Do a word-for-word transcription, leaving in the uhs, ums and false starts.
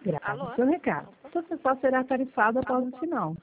Grave Alô? seu recado. Sua central será tarifada após o sinal.